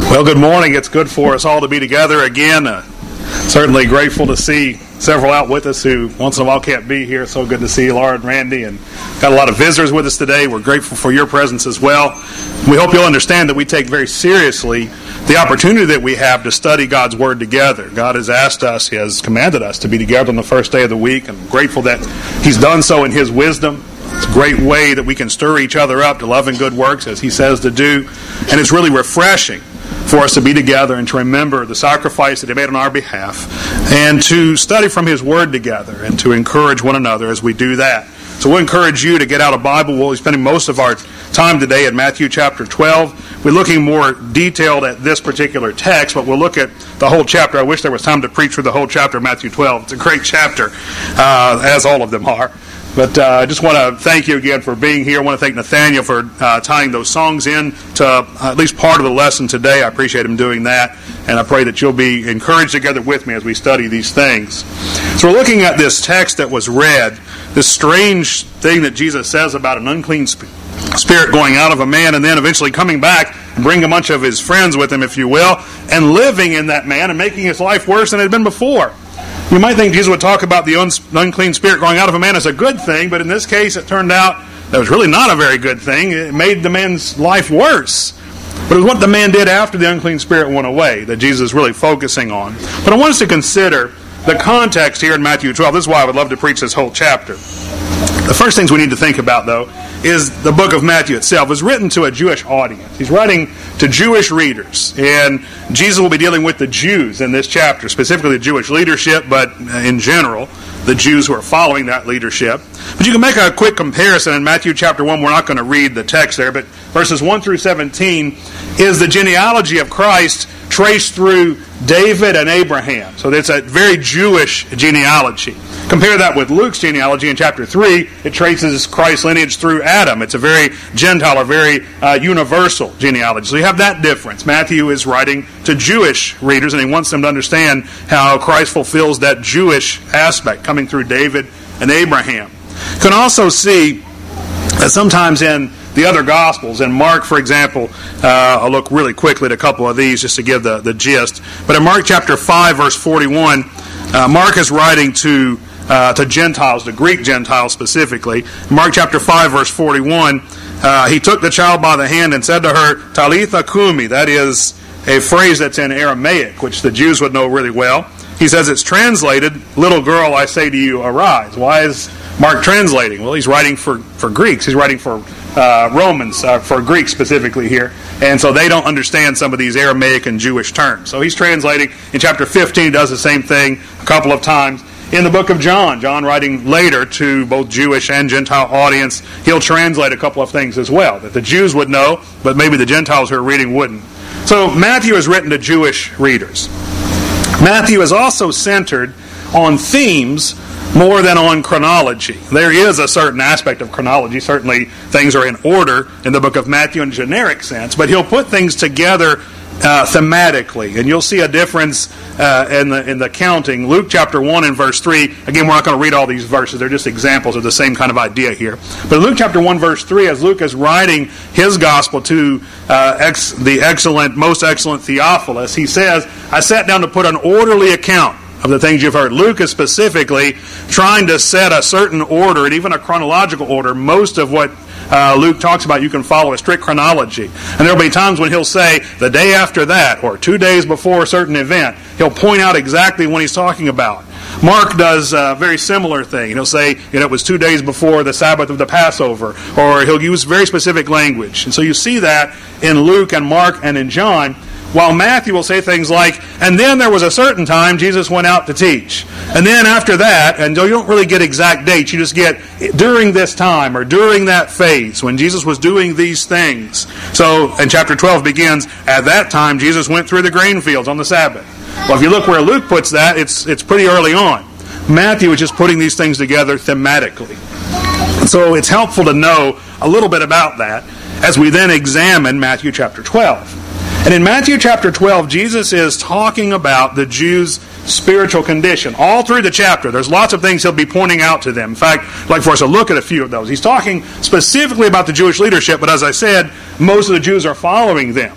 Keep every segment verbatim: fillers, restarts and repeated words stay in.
Well, good morning. It's good for us all to be together again. Uh, certainly grateful to see several out with us who once in a while can't be here. So good to see Laura and Randy, and got a lot of visitors with us today. We're grateful for your presence as well. We hope you'll understand that we take very seriously the opportunity that we have to study God's Word together. God has asked us, He has commanded us to be together on the first day of the week, and I'm grateful that He's done so in His wisdom. It's a great way that we can stir each other up to love and good works as He says to do, and it's really refreshing for us to be together and to remember the sacrifice that He made on our behalf, and to study from His Word together and to encourage one another as we do that. So we'll encourage you to get out a Bible. We'll be spending most of our time today in Matthew chapter twelve. We're looking more detailed at this particular text, but we'll look at the whole chapter. I wish there was time to preach through the whole chapter of Matthew twelve. It's a great chapter, uh, as all of them are. But uh, I just want to thank you again for being here. I want to thank Nathaniel for uh, tying those songs in to uh, at least part of the lesson today. I appreciate him doing that, and I pray that you'll be encouraged together with me as we study these things. So we're looking at this text that was read, this strange thing that Jesus says about an unclean spirit going out of a man and then eventually coming back and bringing a bunch of his friends with him, if you will, and living in that man and making his life worse than it had been before. You might think Jesus would talk about the un- unclean spirit going out of a man as a good thing, but in this case it turned out that was really not a very good thing. It made the man's life worse. But it was what the man did after the unclean spirit went away that Jesus is really focusing on. But I want us to consider the context here in Matthew twelve. This is why I would love to preach this whole chapter. The first things we need to think about, though, is the book of Matthew itself. It was written to a Jewish audience. He's writing to Jewish readers. And Jesus will be dealing with the Jews in this chapter, specifically the Jewish leadership, but in general, the Jews who are following that leadership. But you can make a quick comparison in Matthew chapter one. We're not going to read the text there, but verses one through seventeen is the genealogy of Christ traced through David and Abraham. So it's a very Jewish genealogy. Compare that with Luke's genealogy in chapter three. It traces Christ's lineage through Adam. It's a very Gentile or very uh, universal genealogy. So you have that difference. Matthew is writing to Jewish readers, and he wants them to understand how Christ fulfills that Jewish aspect coming through David and Abraham. You can also see that sometimes in the other Gospels, in Mark, for example, uh, I'll look really quickly at a couple of these just to give the, the gist. But in Mark chapter five, verse forty-one, uh, Mark is writing to uh, to Gentiles, to Greek Gentiles specifically. In Mark chapter five, verse forty-one, uh, he took the child by the hand and said to her, Talitha Kumi. That is a phrase that's in Aramaic, which the Jews would know really well. He says it's translated, little girl, I say to you, arise. Why is Mark translating? Well, he's writing for, for Greeks. He's writing for uh, Romans, uh, for Greeks specifically here. And so they don't understand some of these Aramaic and Jewish terms. So he's translating. In chapter fifteen, he does the same thing a couple of times. In the book of John, John writing later to both Jewish and Gentile audience, he'll translate a couple of things as well that the Jews would know, but maybe the Gentiles who are reading wouldn't. So Matthew is written to Jewish readers. Matthew is also centered on themes more than on chronology. There is a certain aspect of chronology. Certainly things are in order in the book of Matthew in a generic sense, but he'll put things together uh, thematically, and you'll see a difference uh, in the in the counting. Luke chapter one and verse three, again, we're not going to read all these verses. They're just examples of the same kind of idea here. But Luke chapter one, verse three, as Luke is writing his gospel to uh, ex, the excellent, most excellent Theophilus, he says, I sat down to put an orderly account of the things you've heard. Luke is specifically trying to set a certain order, and even a chronological order. Most of what uh, Luke talks about, you can follow a strict chronology. And there will be times when he'll say, the day after that, or two days before a certain event, he'll point out exactly when he's talking about. Mark does a very similar thing. He'll say, you know, it was two days before the Sabbath of the Passover, or he'll use very specific language. And so you see that in Luke and Mark and in John. While Matthew will say things like, and then there was a certain time Jesus went out to teach. And then after that, and you don't really get exact dates, you just get during this time or during that phase when Jesus was doing these things. So, and chapter twelve begins, at that time Jesus went through the grain fields on the Sabbath. Well, if you look where Luke puts that, it's it's pretty early on. Matthew is just putting these things together thematically. So it's helpful to know a little bit about that as we then examine Matthew chapter twelve. And in Matthew chapter twelve, Jesus is talking about the Jews' spiritual condition. All through the chapter, there's lots of things he'll be pointing out to them. In fact, I'd like for us to look at a few of those. He's talking specifically about the Jewish leadership, but as I said, most of the Jews are following them.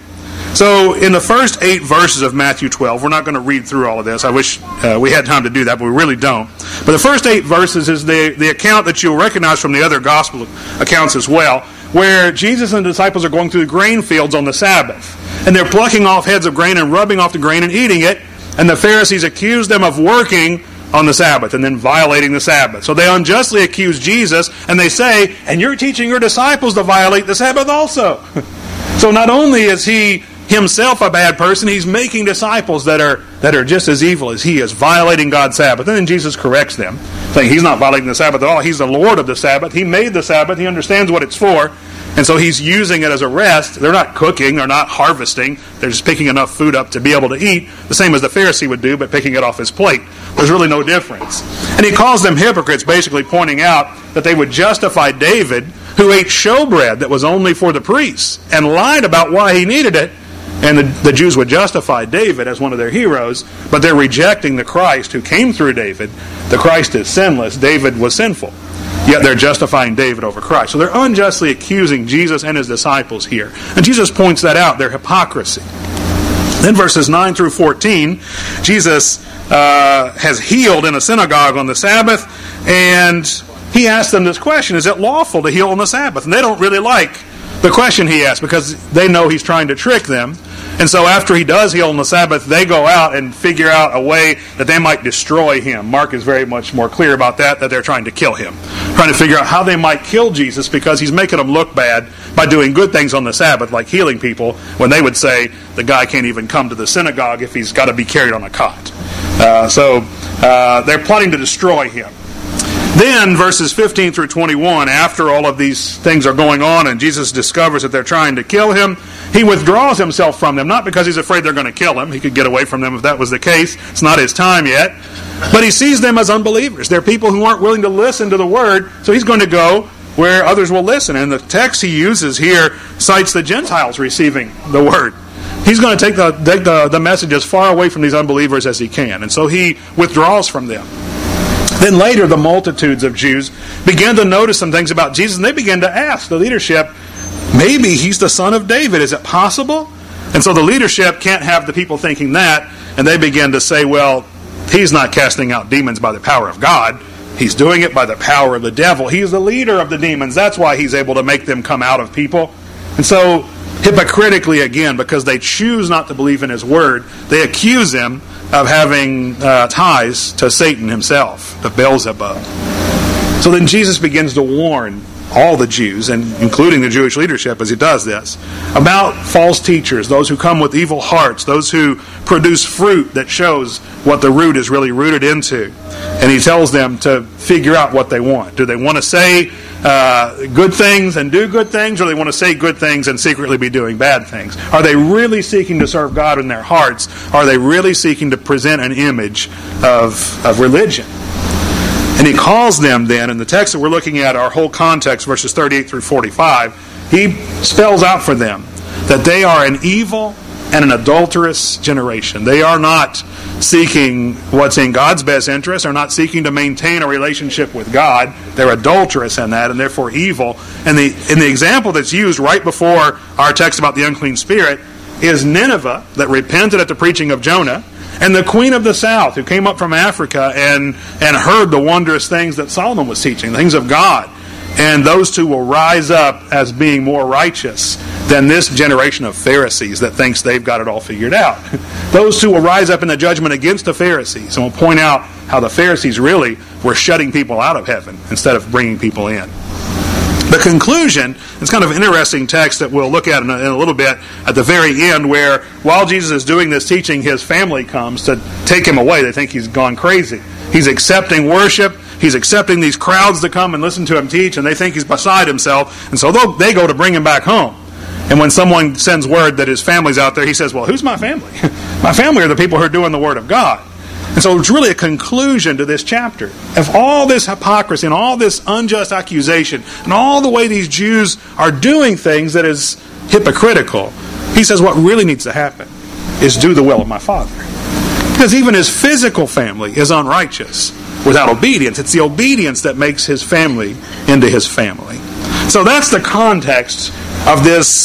So in the first eight verses of Matthew twelve, we're not going to read through all of this. I wish uh, we had time to do that, but we really don't. But the first eight verses is the, the account that you'll recognize from the other gospel accounts as well, where Jesus and the disciples are going through the grain fields on the Sabbath. And they're plucking off heads of grain and rubbing off the grain and eating it. And the Pharisees accuse them of working on the Sabbath and then violating the Sabbath. So they unjustly accuse Jesus, and they say, and you're teaching your disciples to violate the Sabbath also. So not only is he himself a bad person, he's making disciples that are that are just as evil as he is, violating God's Sabbath. And then Jesus corrects them, saying he's not violating the Sabbath at all. He's the Lord of the Sabbath. He made the Sabbath. He understands what it's for. And so he's using it as a rest. They're not cooking. They're not harvesting. They're just picking enough food up to be able to eat, the same as the Pharisee would do, but picking it off his plate. There's really no difference. And he calls them hypocrites, basically pointing out that they would justify David, who ate showbread that was only for the priests, and lied about why he needed it. And the, the Jews would justify David as one of their heroes, but they're rejecting the Christ who came through David. The Christ is sinless. David was sinful. Yet they're justifying David over Christ. So they're unjustly accusing Jesus and his disciples here. And Jesus points that out, their hypocrisy. Then verses nine through fourteen, Jesus uh, has healed in a synagogue on the Sabbath, and he asks them this question, is it lawful to heal on the Sabbath? And they don't really like the question he asks because they know he's trying to trick them. And so after he does heal on the Sabbath, they go out and figure out a way that they might destroy him. Mark is very much more clear about that, that they're trying to kill him. Trying to figure out how they might kill Jesus because he's making them look bad by doing good things on the Sabbath, like healing people, when they would say the guy can't even come to the synagogue if he's got to be carried on a cot. Uh, so uh, they're plotting to destroy him. Then, verses fifteen through twenty-one, after all of these things are going on and Jesus discovers that they're trying to kill him, he withdraws himself from them, not because he's afraid they're going to kill him. He could get away from them if that was the case. It's not his time yet. But he sees them as unbelievers. They're people who aren't willing to listen to the Word, so he's going to go where others will listen. And the text he uses here cites the Gentiles receiving the Word. He's going to take the, take the, the message as far away from these unbelievers as he can. And so he withdraws from them. Then later, the multitudes of Jews began to notice some things about Jesus, and they began to ask the leadership, maybe he's the son of David. Is it possible? And so the leadership can't have the people thinking that, and they begin to say, well, he's not casting out demons by the power of God. He's doing it by the power of the devil. He's the leader of the demons. That's why he's able to make them come out of people. And so, hypocritically again, because they choose not to believe in his word, they accuse him of having uh, ties to Satan himself, to Beelzebub. So then Jesus begins to warn all the Jews, and including the Jewish leadership as he does this, about false teachers, those who come with evil hearts, those who produce fruit that shows what the root is really rooted into. And he tells them to figure out what they want. Do they want to say uh, good things and do good things, or do they want to say good things and secretly be doing bad things? Are they really seeking to serve God in their hearts? Are they really seeking to present an image of, of religion? And he calls them then, in the text that we're looking at, our whole context, verses thirty-eight through forty-five, he spells out for them that they are an evil and an adulterous generation. They are not seeking what's in God's best interest. They're not seeking to maintain a relationship with God. They're adulterous in that, and therefore evil. And the, in the example that's used right before our text about the unclean spirit is Nineveh, that repented at the preaching of Jonah, and the queen of the south, who came up from Africa and, and heard the wondrous things that Solomon was teaching, the things of God. And those two will rise up as being more righteous than this generation of Pharisees that thinks they've got it all figured out. Those two will rise up in the judgment against the Pharisees, and will point out how the Pharisees really were shutting people out of heaven instead of bringing people in. The conclusion, it's kind of an interesting text that we'll look at in a, in a little bit at the very end, where while Jesus is doing this teaching, his family comes to take him away. They think he's gone crazy. He's accepting worship. He's accepting these crowds to come and listen to him teach, and they think he's beside himself. And so they go to bring him back home. And when someone sends word that his family's out there, he says, well, who's my family? My family are the people who are doing the Word of God. And so it's really a conclusion to this chapter of all this hypocrisy and all this unjust accusation and all the way these Jews are doing things that is hypocritical. He says what really needs to happen is do the will of my Father. Because even his physical family is unrighteous without obedience. It's the obedience that makes his family into his family. So that's the context of this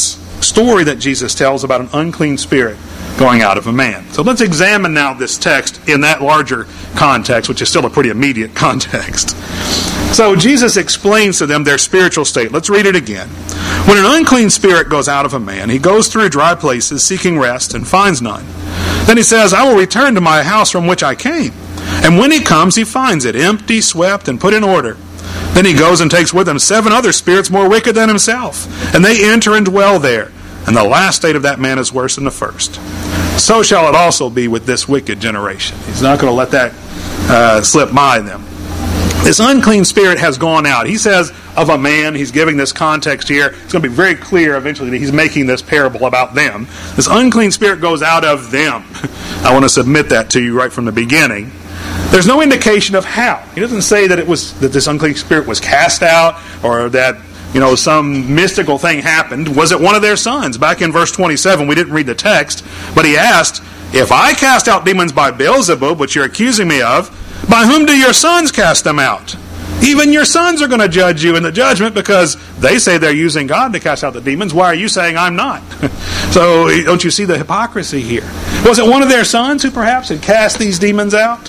story that Jesus tells about an unclean spirit going out of a man. So let's examine now this text in that larger context, which is still a pretty immediate context. So Jesus explains to them their spiritual state. Let's read it again. When an unclean spirit goes out of a man, he goes through dry places seeking rest and finds none. Then he says, I will return to my house from which I came. And when he comes, he finds it empty, swept, and put in order. Then he goes and takes with him seven other spirits more wicked than himself, and they enter and dwell there. And the last state of that man is worse than the first. So shall it also be with this wicked generation. He's not going to let that uh, slip by them. This unclean spirit has gone out. He says of a man, he's giving this context here. It's going to be very clear eventually that he's making this parable about them. This unclean spirit goes out of them. I want to submit that to you right from the beginning. There's no indication of how. He doesn't say that it was that this unclean spirit was cast out or that, you know, some mystical thing happened. Was it one of their sons? Back in verse twenty-seven, we didn't read the text, but he asked, if I cast out demons by Beelzebub, which you're accusing me of, by whom do your sons cast them out? Even your sons are going to judge you in the judgment because they say they're using God to cast out the demons. Why are you saying I'm not? So don't you see the hypocrisy here? Was it one of their sons who perhaps had cast these demons out?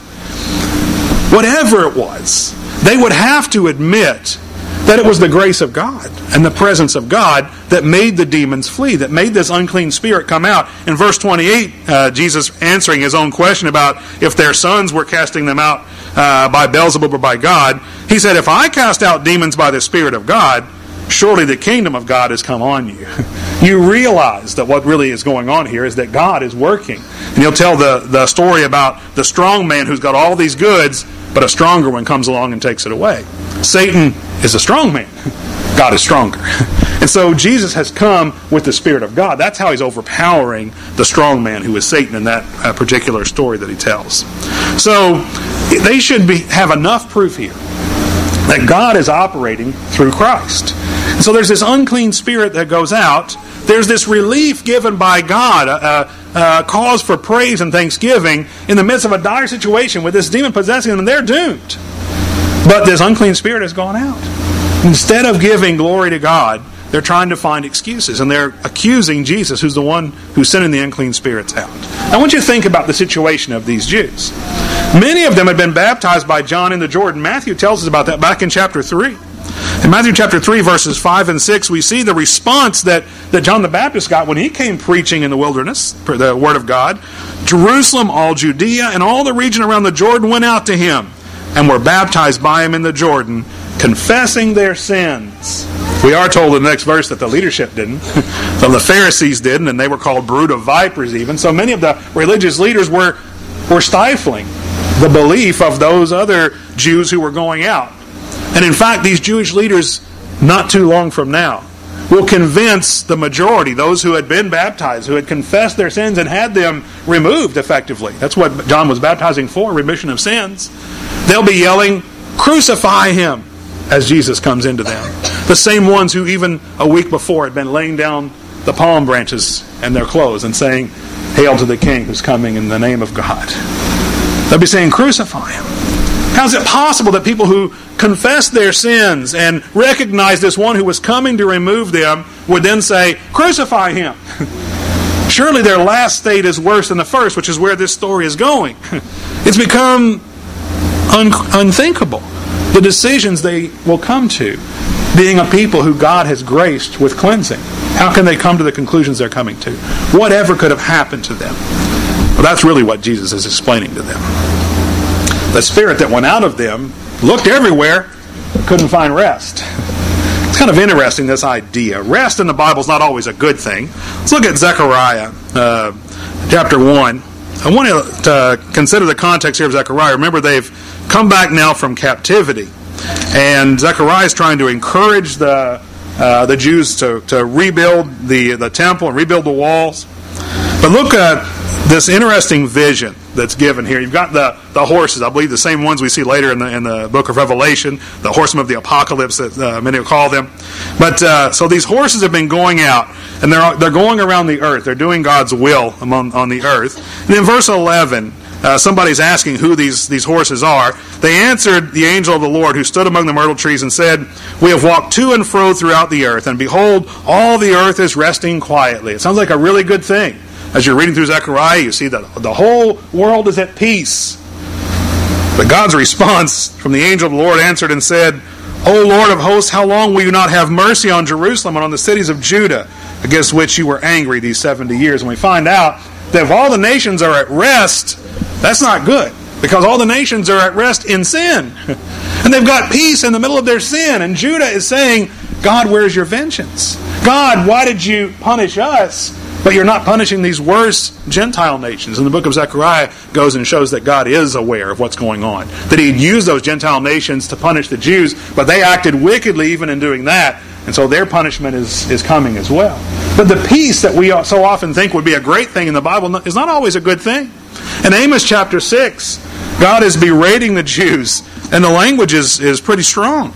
Whatever it was, they would have to admit that it was the grace of God and the presence of God that made the demons flee, that made this unclean spirit come out. In verse twenty-eight, uh, Jesus answering his own question about if their sons were casting them out uh, by Beelzebub or by God, he said, if I cast out demons by the Spirit of God, surely the kingdom of God has come on you. You realize that what really is going on here is that God is working. And he'll tell the, the story about the strong man who's got all these goods, but a stronger one comes along and takes it away. Satan is a strong man. God is stronger. And so Jesus has come with the Spirit of God. That's how he's overpowering the strong man who is Satan in that uh, particular story that he tells. So they should be have enough proof here that God is operating through Christ. And so there's this unclean spirit that goes out. There's this relief given by God, a, a, a cause for praise and thanksgiving in the midst of a dire situation with this demon possessing them, and they're doomed. But this unclean spirit has gone out. Instead of giving glory to God, they're trying to find excuses, and they're accusing Jesus, who's the one who's sending the unclean spirits out. I want you to think about the situation of these Jews. Many of them had been baptized by John in the Jordan. Matthew tells us about that back in chapter three. In Matthew chapter three, verses five and six, we see the response that, that John the Baptist got when he came preaching in the wilderness, for the Word of God. Jerusalem, all Judea, and all the region around the Jordan went out to him and were baptized by him in the Jordan, confessing their sins. We are told in the next verse that the leadership didn't. So the Pharisees didn't, and they were called brood of vipers even. So many of the religious leaders were, were stifling the belief of those other Jews who were going out. And in fact, these Jewish leaders, not too long from now, will convince the majority, those who had been baptized, who had confessed their sins and had them removed effectively. That's what John was baptizing for, remission of sins. They'll be yelling, "Crucify him," as Jesus comes into them. The same ones who even a week before had been laying down the palm branches and their clothes and saying, "Hail to the King who's coming in the name of God." They'll be saying, "Crucify him." How is it possible that people who confess their sins and recognize this one who was coming to remove them would then say, "Crucify him"? Surely their last state is worse than the first, which is where this story is going. It's become un- unthinkable. The decisions they will come to, being a people who God has graced with cleansing. How can they come to the conclusions they're coming to? Whatever could have happened to them? Well, that's really what Jesus is explaining to them. The spirit that went out of them looked everywhere, but couldn't find rest. It's kind of interesting, this idea. Rest in the Bible is not always a good thing. Let's look at Zechariah uh, chapter one. I want to uh, consider the context here of Zechariah. Remember, they've come back now from captivity. And Zechariah is trying to encourage the uh, the Jews to, to rebuild the, the temple and rebuild the walls. But look at this interesting vision that's given here. You've got the, the horses, I believe the same ones we see later in the in the book of Revelation, the horsemen of the apocalypse that uh, many will call them. But uh, so these horses have been going out, and they're they're going around the earth. They're doing God's will among on the earth. And in verse eleven, uh, somebody's asking who these, these horses are, they answered the angel of the Lord who stood among the myrtle trees and said, "We have walked to and fro throughout the earth, and behold, all the earth is resting quietly." It sounds like a really good thing. As you're reading through Zechariah, you see that the whole world is at peace. But God's response from the angel of the Lord answered and said, "O Lord of hosts, how long will you not have mercy on Jerusalem and on the cities of Judah, against which you were angry these seventy years?" And we find out that if all the nations are at rest, that's not good, because all the nations are at rest in sin. And they've got peace in the middle of their sin. And Judah is saying, "God, where's your vengeance? God, why did you punish us, but you're not punishing these worse Gentile nations?" And the book of Zechariah goes and shows that God is aware of what's going on, that He had used those Gentile nations to punish the Jews, but they acted wickedly even in doing that, and so their punishment is, is coming as well. But the peace that we so often think would be a great thing in the Bible is not always a good thing. In Amos chapter six, God is berating the Jews, and the language is, is pretty strong.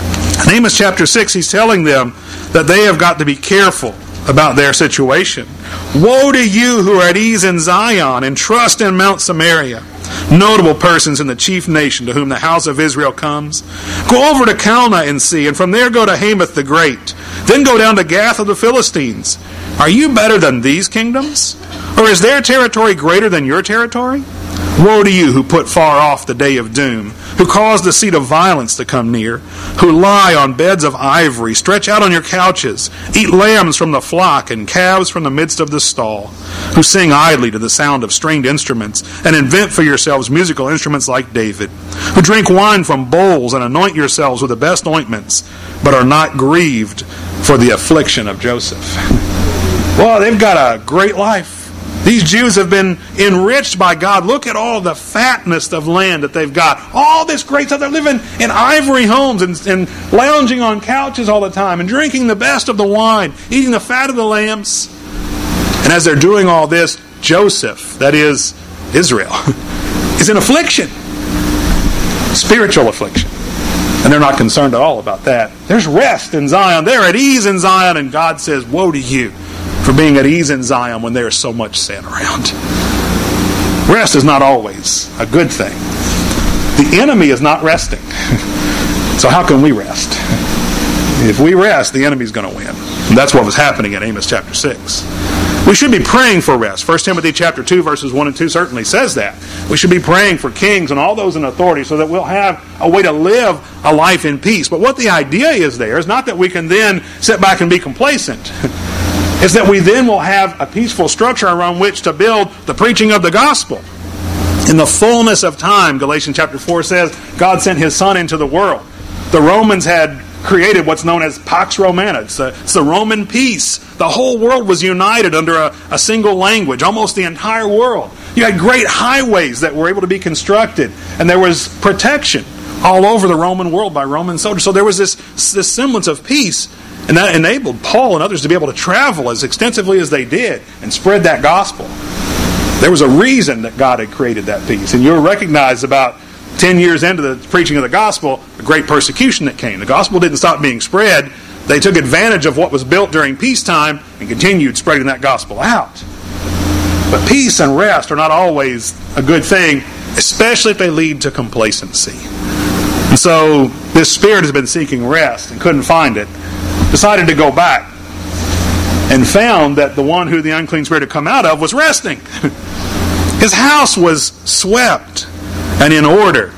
In Amos chapter six, He's telling them that they have got to be careful about their situation. "Woe to you who are at ease in Zion and trust in Mount Samaria, notable persons in the chief nation to whom the house of Israel comes. Go over to Calneh and see, and from there go to Hamath the Great. Then go down to Gath of the Philistines. Are you better than these kingdoms? Or is their territory greater than your territory? Woe to you who put far off the day of doom, who cause the seat of violence to come near, who lie on beds of ivory, stretch out on your couches, eat lambs from the flock and calves from the midst of the stall, who sing idly to the sound of stringed instruments, and invent for yourselves musical instruments like David, who drink wine from bowls and anoint yourselves with the best ointments, but are not grieved for the affliction of Joseph." Well, they've got a great life. These Jews have been enriched by God. Look at all the fatness of land that they've got. All this great stuff. They're living in ivory homes and, and lounging on couches all the time and drinking the best of the wine, eating the fat of the lambs. And as they're doing all this, Joseph, that is Israel, is in affliction. Spiritual affliction. And they're not concerned at all about that. There's rest in Zion. They're at ease in Zion. And God says, "Woe to you for being at ease in Zion when there is so much sin around." Rest is not always a good thing. The enemy is not resting. So how can we rest? If we rest, the enemy's going to win. And that's what was happening in Amos chapter six. We should be praying for rest. First Timothy chapter two, verses one and two certainly says that. We should be praying for kings and all those in authority so that we'll have a way to live a life in peace. But what the idea is there is not that we can then sit back and be complacent. It's that we then will have a peaceful structure around which to build the preaching of the gospel. In the fullness of time, Galatians chapter four says, God sent His Son into the world. The Romans had created what's known as Pax Romana. It's, a, it's the Roman peace. The whole world was united under a, a single language, almost the entire world. You had great highways that were able to be constructed, and there was protection all over the Roman world by Roman soldiers. So there was this, this semblance of peace, and that enabled Paul and others to be able to travel as extensively as they did and spread that gospel. There was a reason that God had created that peace. And you'll recognize about ten years into the preaching of the gospel, the great persecution that came. The gospel didn't stop being spread. They took advantage of what was built during peacetime and continued spreading that gospel out. But peace and rest are not always a good thing, especially if they lead to complacency. And so this spirit has been seeking rest and couldn't find it. Decided to go back and found that the one who the unclean spirit had come out of was resting. His house was swept and in order.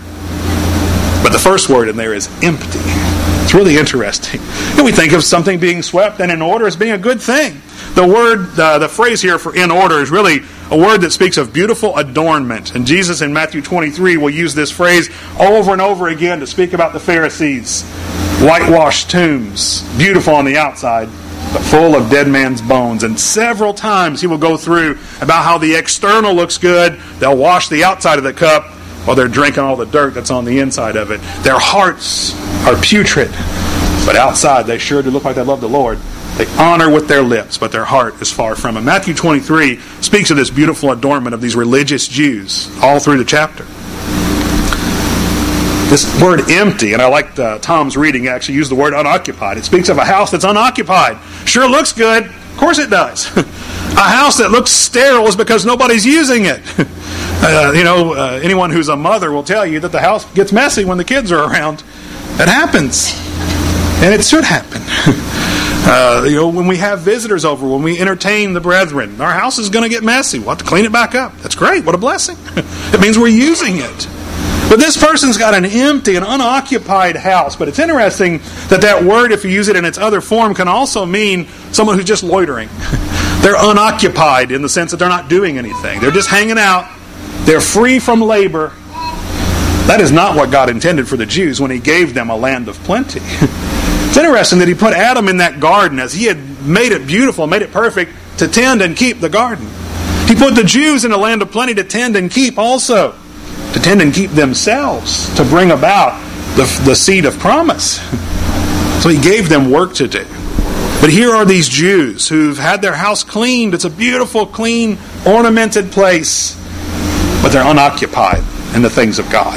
But the first word in there is empty. It's really interesting. And we think of something being swept and in order as being a good thing. The word, uh, the phrase here for in order is really a word that speaks of beautiful adornment. And Jesus in Matthew twenty-three will use this phrase over and over again to speak about the Pharisees. Whitewashed tombs, beautiful on the outside, but full of dead man's bones. And several times he will go through about how the external looks good. They'll wash the outside of the cup while they're drinking all the dirt that's on the inside of it. Their hearts are putrid, but outside they sure do look like they love the Lord. They honor with their lips, but their heart is far from Him. Matthew twenty-three speaks of this beautiful adornment of these religious Jews all through the chapter. This word empty, and I like the, Tom's reading, actually used the word unoccupied. It speaks of a house that's unoccupied. Sure looks good. Of course it does. A house that looks sterile is because nobody's using it. Uh, you know, uh, anyone who's a mother will tell you that the house gets messy when the kids are around. It happens. And it should happen. Uh, you know, when we have visitors over, when we entertain the brethren, our house is going to get messy. We'll have to clean it back up. That's great. What a blessing. It means we're using it. But this person's got an empty and unoccupied house. But it's interesting that that word, if you use it in its other form, can also mean someone who's just loitering. They're unoccupied in the sense that they're not doing anything. They're just hanging out. They're free from labor. That is not what God intended for the Jews when He gave them a land of plenty. It's interesting that He put Adam in that garden as He had made it beautiful, made it perfect, to tend and keep the garden. He put the Jews in a land of plenty to tend and keep also. To tend and keep themselves, to bring about the, the seed of promise. So He gave them work to do. But here are these Jews who've had their house cleaned. It's a beautiful, clean, ornamented place. But they're unoccupied in the things of God.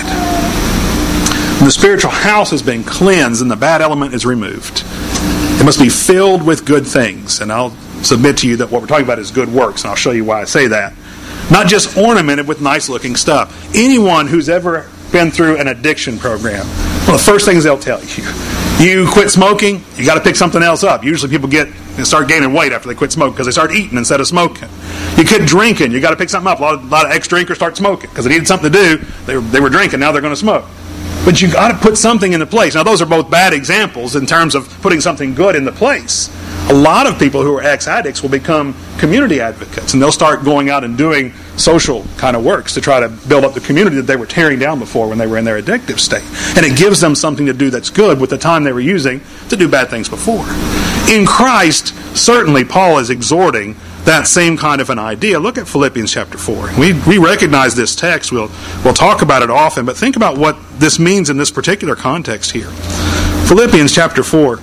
And the spiritual house has been cleansed and the bad element is removed. It must be filled with good things. And I'll submit to you that what we're talking about is good works. And I'll show you why I say that. Not just ornamented with nice looking stuff. Anyone who's ever been through an addiction program, one of the first things they'll tell you, you quit smoking, you got to pick something else up. Usually people get start gaining weight after they quit smoking because they start eating instead of smoking. You quit drinking, you got to pick something up. A lot of, a lot of ex-drinkers start smoking because they needed something to do. They were, they were drinking, now they're going to smoke. But you got to put something in the place. Now those are both bad examples in terms of putting something good in the place. A lot of people who are ex-addicts will become community advocates, and they'll start going out and doing social kind of works to try to build up the community that they were tearing down before when they were in their addictive state. And it gives them something to do that's good with the time they were using to do bad things before. In Christ, certainly Paul is exhorting that same kind of an idea. Look at Philippians chapter four. We we recognize this text. We'll, we'll talk about it often, but think about what this means in this particular context here. Philippians chapter four.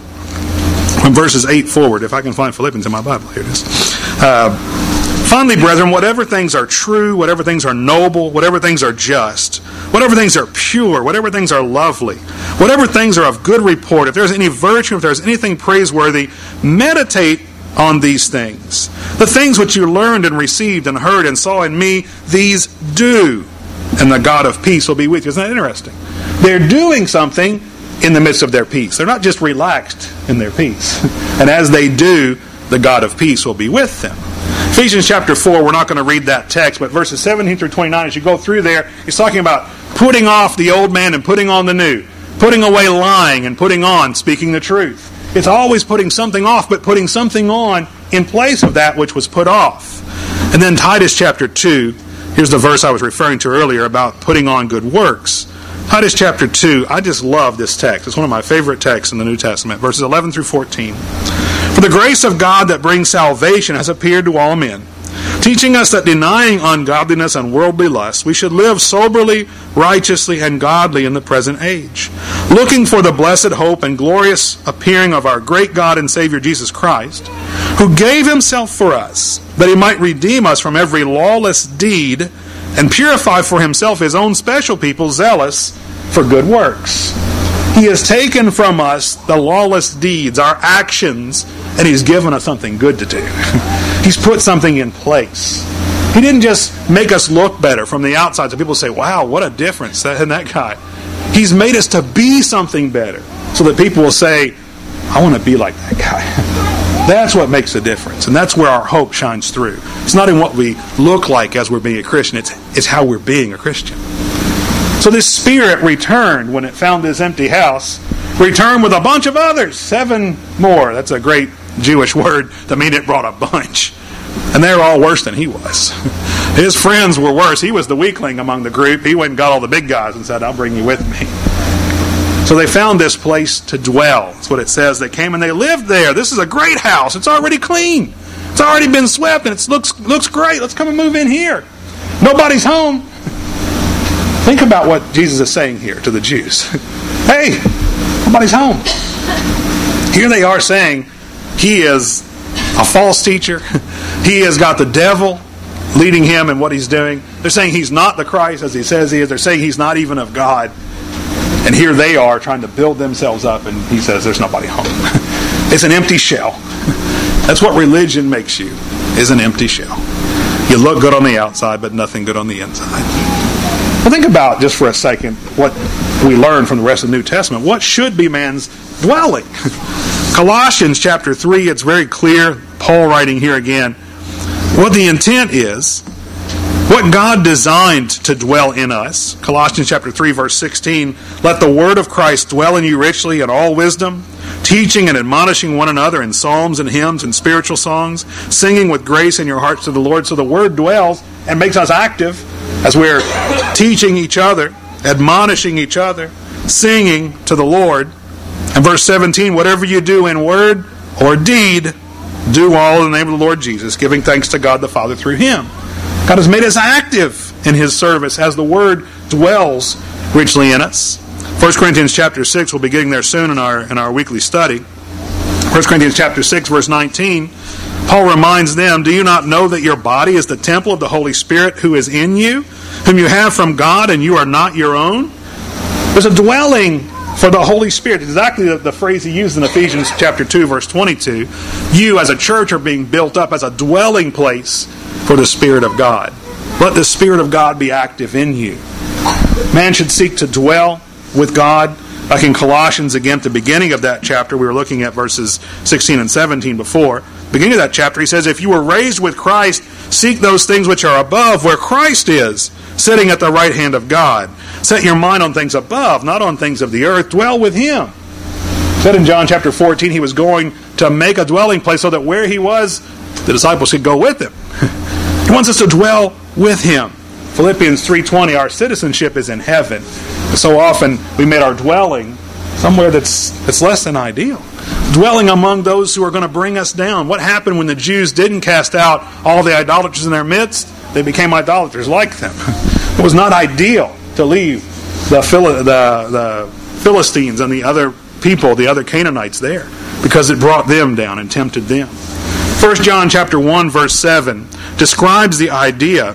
From verses eight forward, if I can find Philippians in my Bible, here it is. Uh, Finally, brethren, whatever things are true, whatever things are noble, whatever things are just, whatever things are pure, whatever things are lovely, whatever things are of good report, if there's any virtue, if there's anything praiseworthy, meditate on these things. The things which you learned and received and heard and saw in me, these do, and the God of peace will be with you. Isn't that interesting? They're doing something in the midst of their peace. They're not just relaxed in their peace. And as they do, the God of peace will be with them. Ephesians chapter four, we're not going to read that text, but verses seventeen through twenty-nine, as you go through there, he's talking about putting off the old man and putting on the new. Putting away lying and putting on speaking the truth. It's always putting something off, but putting something on in place of that which was put off. And then Titus chapter two, here's the verse I was referring to earlier about putting on good works. Titus chapter two, I just love this text. It's one of my favorite texts in the New Testament, verses eleven through fourteen. For the grace of God that brings salvation has appeared to all men, teaching us that denying ungodliness and worldly lust, we should live soberly, righteously, and godly in the present age, looking for the blessed hope and glorious appearing of our great God and Savior Jesus Christ, who gave himself for us, that he might redeem us from every lawless deed and purify for himself his own special people, zealous for good works. He has taken from us the lawless deeds, our actions, and he's given us something good to do. He's put something in place. He didn't just make us look better from the outside so people say, wow, what a difference in that guy. He's made us to be something better so that people will say, I want to be like that guy. That's what makes a difference. And that's where our hope shines through. It's not in what we look like as we're being a Christian. It's, it's how we're being a Christian. So this spirit returned when it found this empty house. Returned with a bunch of others. Seven more. That's a great Jewish word to mean it brought a bunch. And they're all worse than he was. His friends were worse. He was the weakling among the group. He went and got all the big guys and said, I'll bring you with me. So they found this place to dwell. That's what it says. They came and they lived there. This is a great house. It's already clean. It's already been swept and it looks, looks great. Let's come and move in here. Nobody's home. Think about what Jesus is saying here to the Jews. Hey, nobody's home. Here they are saying he is a false teacher. He has got the devil leading him in what he's doing. They're saying he's not the Christ as he says he is. They're saying he's not even of God. And here they are trying to build themselves up, and he says there's nobody home. It's an empty shell. That's what religion makes you. is an empty shell. You look good on the outside, but nothing good on the inside. Well, think about, just for a second, what we learn from the rest of the New Testament. What should be man's dwelling? Colossians chapter three, it's very clear, Paul writing here again, what the intent is, what God designed to dwell in us. Colossians chapter three, verse sixteen, let the word of Christ dwell in you richly in all wisdom, teaching and admonishing one another in psalms and hymns and spiritual songs, singing with grace in your hearts to the Lord. So the word dwells and makes us active as we're teaching each other, admonishing each other, singing to the Lord. And verse seventeen, whatever you do in word or deed, do all in the name of the Lord Jesus, giving thanks to God the Father through Him. God has made us active in His service as the Word dwells richly in us. First Corinthians chapter six, we'll be getting there soon in our, in our weekly study. First Corinthians chapter six, verse nineteen, Paul reminds them, do you not know that your body is the temple of the Holy Spirit who is in you, whom you have from God, and you are not your own? There's a dwelling for the Holy Spirit. Exactly the, the phrase he used in Ephesians chapter two, verse twenty-two. You as a church are being built up as a dwelling place for the Spirit of God. Let the Spirit of God be active in you. Man should seek to dwell with God. Like in Colossians, again, at the beginning of that chapter, we were looking at verses sixteen and seventeen before. Beginning of that chapter, he says, if you were raised with Christ, seek those things which are above, where Christ is, sitting at the right hand of God. Set your mind on things above, not on things of the earth. Dwell with Him. Said in John chapter fourteen, He was going to make a dwelling place so that where He was, the disciples could go with Him. He wants us to dwell with Him. Philippians three twenty, our citizenship is in heaven. So often we made our dwelling somewhere that's, that's less than ideal. Dwelling among those who are going to bring us down. What happened when the Jews didn't cast out all the idolaters in their midst? They became idolaters like them. It was not ideal to leave the, Phil- the, the Philistines and the other people, the other Canaanites there, because it brought them down and tempted them. First John chapter one, verse seven describes the idea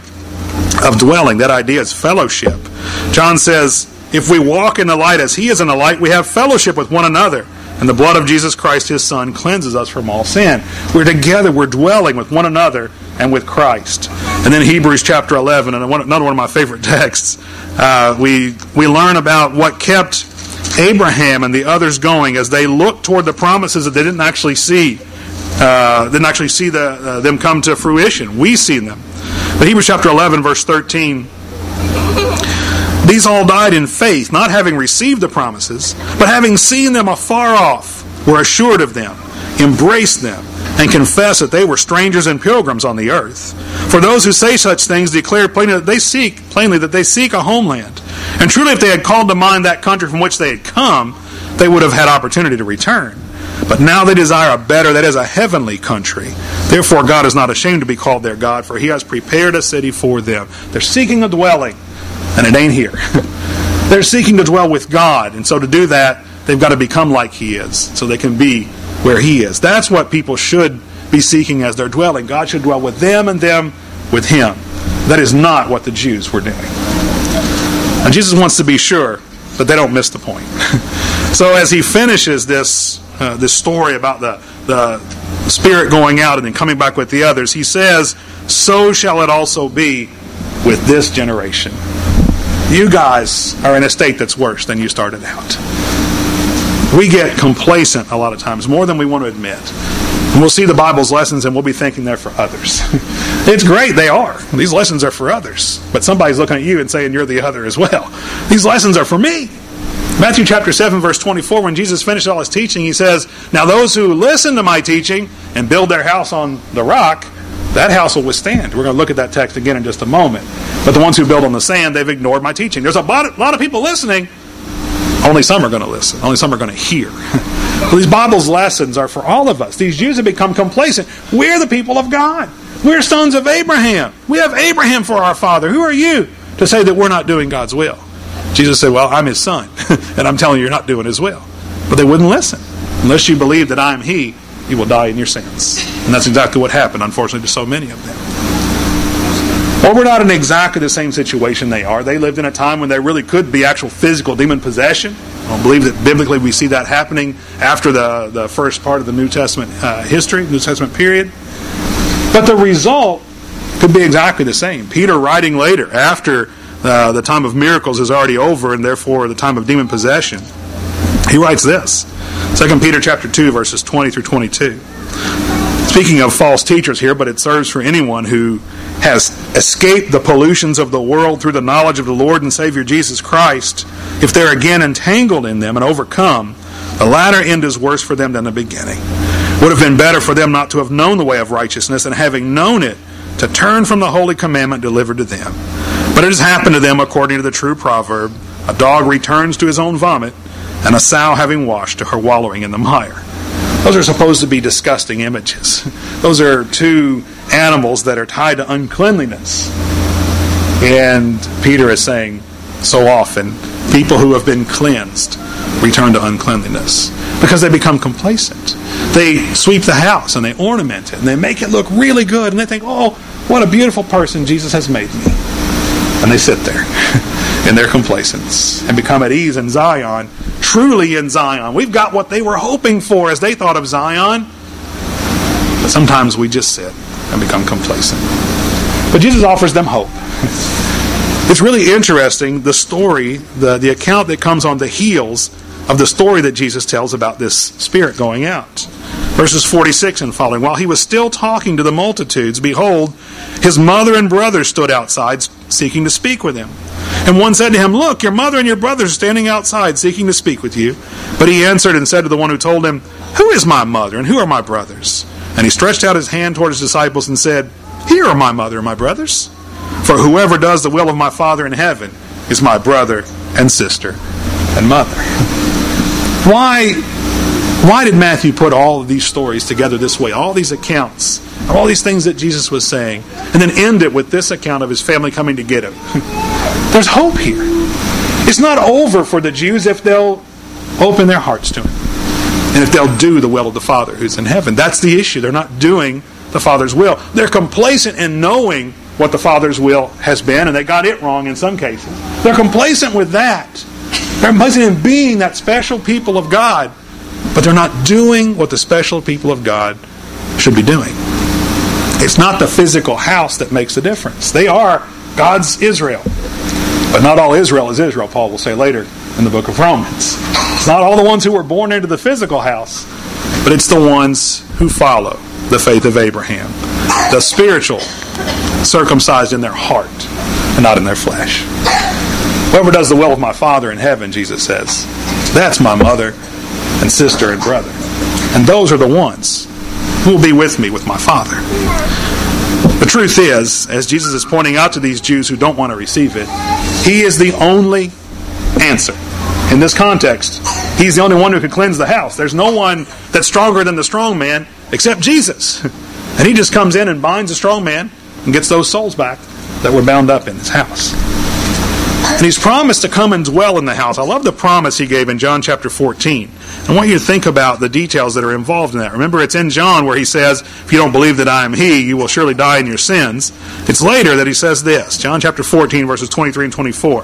of dwelling. That idea is fellowship. John says, if we walk in the light as He is in the light, we have fellowship with one another. And the blood of Jesus Christ, His Son, cleanses us from all sin. We're together, we're dwelling with one another and with Christ. And then Hebrews chapter eleven, and another one of my favorite texts, uh, we, we learn about what kept Abraham and the others going as they looked toward the promises that they didn't actually see. Uh, didn't actually see the, uh, them come to fruition. We see them. But Hebrews chapter eleven, verse thirteen, these all died in faith, not having received the promises, but having seen them afar off, were assured of them, embraced them, and confessed that they were strangers and pilgrims on the earth. For those who say such things declare plainly that they seek, plainly that they seek a homeland. And truly, if they had called to mind that country from which they had come, they would have had opportunity to return. But now they desire a better, that is, a heavenly country. Therefore, God is not ashamed to be called their God, for He has prepared a city for them. They're seeking a dwelling, and it ain't here. They're seeking to dwell with God, and so to do that, they've got to become like He is, so they can be where He is. That's what people should be seeking as their dwelling. God should dwell with them, and them with Him. That is not what the Jews were doing. And Jesus wants to be sure that they don't miss the point. So as He finishes this uh, this story about the, the Spirit going out and then coming back with the others, He says, so shall it also be with this generation. You guys are in a state that's worse than you started out. We get complacent a lot of times, more than we want to admit. And we'll see the Bible's lessons and we'll be thinking they're for others. It's great, they are. These lessons are for others. But somebody's looking at you and saying you're the other as well. These lessons are for me. Matthew chapter seven, verse twenty-four, when Jesus finished all His teaching, He says, now those who listen to my teaching and build their house on the rock, that house will withstand. We're going to look at that text again in just a moment. But the ones who build on the sand, they've ignored my teaching. There's a lot of people listening. Only some are going to listen. Only some are going to hear. So these Bible's lessons are for all of us. These Jews have become complacent. We're the people of God. We're sons of Abraham. We have Abraham for our father. Who are you to say that we're not doing God's will? Jesus said, well, I'm His son, and I'm telling you you're not doing His will. But they wouldn't listen. Unless you believe that I am He, you will die in your sins. And that's exactly what happened, unfortunately, to so many of them. Well, we're not in exactly the same situation they are. They lived in a time when there really could be actual physical demon possession. I don't believe that biblically we see that happening after the, the first part of the New Testament uh, history, New Testament period. But the result could be exactly the same. Peter, writing later, after uh, the time of miracles is already over, and therefore the time of demon possession, he writes this. Second Peter chapter two, verses twenty through twenty-two. Speaking of false teachers here, but it serves for anyone who has escaped the pollutions of the world through the knowledge of the Lord and Savior Jesus Christ. If they're again entangled in them and overcome, the latter end is worse for them than the beginning. Would have been better for them not to have known the way of righteousness, and having known it, to turn from the holy commandment delivered to them. But it has happened to them according to the true proverb, a dog returns to his own vomit, and a sow having washed to her wallowing in the mire. Those are supposed to be disgusting images. Those are two animals that are tied to uncleanliness. And Peter is saying, so often, people who have been cleansed return to uncleanliness because they become complacent. They sweep the house and they ornament it and they make it look really good, and they think, oh, what a beautiful person Jesus has made me. And they sit there in their complacence and become at ease in Zion, truly in Zion. We've got what they were hoping for as they thought of Zion. But sometimes we just sit and become complacent. But Jesus offers them hope. It's really interesting, the story, the, the account that comes on the heels of the story that Jesus tells about this spirit going out. Verses forty-six and following. While he was still talking to the multitudes, behold, his mother and brothers stood outside seeking to speak with him. And one said to him, look, your mother and your brothers are standing outside seeking to speak with you. But he answered and said to the one who told him, who is my mother and who are my brothers? And he stretched out his hand toward his disciples and said, here are my mother and my brothers. For whoever does the will of my Father in heaven is my brother and sister and mother. Why, why did Matthew put all of these stories together this way? All these accounts, all these things that Jesus was saying, and then end it with this account of his family coming to get him. There's hope here. It's not over for the Jews if they'll open their hearts to him. And if they'll do the will of the Father who's in heaven. That's the issue. They're not doing the Father's will. They're complacent in knowing what the Father's will has been, and they got it wrong in some cases. They're complacent with that. They're complacent in being that special people of God, but they're not doing what the special people of God should be doing. It's not the physical house that makes the difference. They are God's Israel. But not all Israel is Israel, Paul will say later in the book of Romans. It's not all the ones who were born into the physical house, but it's the ones who follow the faith of Abraham. The spiritual, circumcised in their heart and not in their flesh. Whoever does the will of my Father in heaven, Jesus says, that's my mother and sister and brother. And those are the ones who will be with me with my Father. The truth is, as Jesus is pointing out to these Jews who don't want to receive it, he is the only answer. In this context, he's the only one who can cleanse the house. There's no one that's stronger than the strong man except Jesus. And he just comes in and binds the strong man and gets those souls back that were bound up in his house. And he's promised to come and dwell in the house. I love the promise he gave in John chapter fourteen. I want you to think about the details that are involved in that. Remember, it's in John where he says, if you don't believe that I am he, you will surely die in your sins. It's later that he says this, John chapter fourteen, verses twenty-three and twenty-four.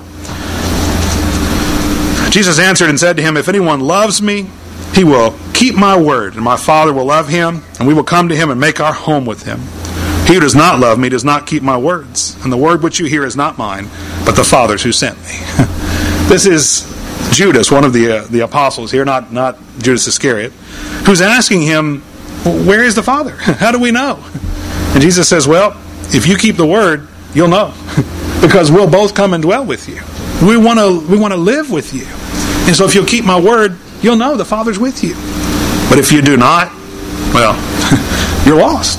Jesus answered and said to him, if anyone loves me, he will keep my word, and my Father will love him, and we will come to him and make our home with him. He who does not love me does not keep my words, and the word which you hear is not mine, but the Father's who sent me. This is Judas, one of the uh, the apostles here, not, not Judas Iscariot, who's asking him, where is the Father? How do we know? And Jesus says, well, if you keep the word, you'll know, because we'll both come and dwell with you. We want to we want to live with you. And so if you'll keep my word, you'll know the Father's with you. But if you do not, well, you're lost.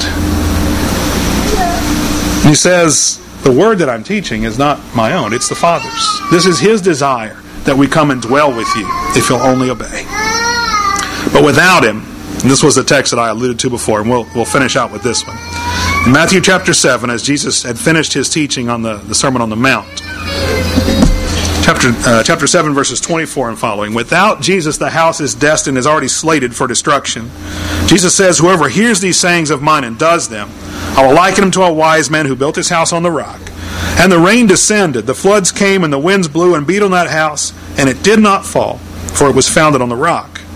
And he says, the word that I'm teaching is not my own, it's the Father's. This is his desire that we come and dwell with you if you'll only obey. But without him, and this was the text that I alluded to before, and we'll, we'll finish out with this one. In Matthew chapter seven, as Jesus had finished his teaching on the, the Sermon on the Mount, Chapter, uh, chapter seven, verses twenty-four and following. Without Jesus, the house is destined, is already slated for destruction. Jesus says, whoever hears these sayings of mine and does them, I will liken him to a wise man who built his house on the rock. And the rain descended, the floods came, and the winds blew and beat on that house, and it did not fall, for it was founded on the rock.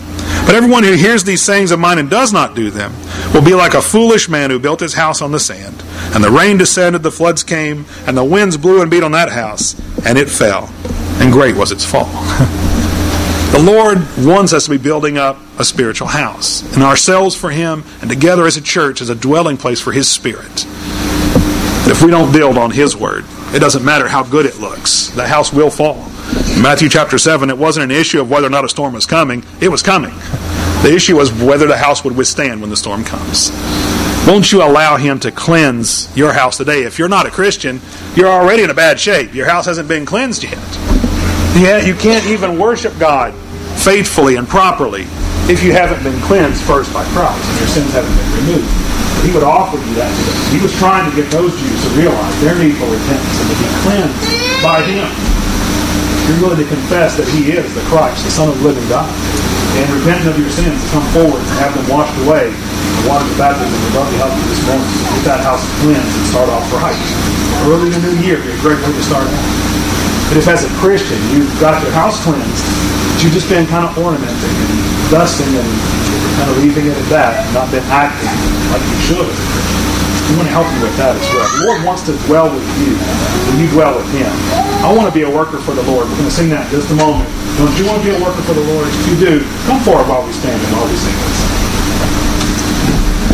But everyone who hears these sayings of mine and does not do them will be like a foolish man who built his house on the sand. And the rain descended, the floods came, and the winds blew and beat on that house, and it fell. And great was its fall. The Lord wants us to be building up a spiritual house, and ourselves for Him, and together as a church as a dwelling place for His Spirit. If we don't build on His Word, it doesn't matter how good it looks. The house will fall. In Matthew chapter seven, it wasn't an issue of whether or not a storm was coming. It was coming. The issue was whether the house would withstand when the storm comes. Won't you allow Him to cleanse your house today? If you're not a Christian, you're already in a bad shape. Your house hasn't been cleansed yet. Yeah, you can't even worship God faithfully and properly if you haven't been cleansed first by Christ and your sins haven't been removed. He would offer you that today. He was trying to get those Jews to realize their need for repentance and to be cleansed by Him. You're willing to confess that He is the Christ, the Son of the living God, and repenting of your sins, to come forward and have them washed away. The water of baptism would love to help you this morning to get that house cleansed and start off right. Early in the new year, it'd be a great way to start out. But if as a Christian you've got your house cleansed, but you've just been kind of ornamenting and dusting and kind of leaving it at that, and not been acting like you should as a Christian, we want to help you with that as well. The Lord wants to dwell with you, and you dwell with Him. I want to be a worker for the Lord. We're going to sing that in just a moment. Don't you want to be a worker for the Lord? If you do, come forward while we stand and while we sing this.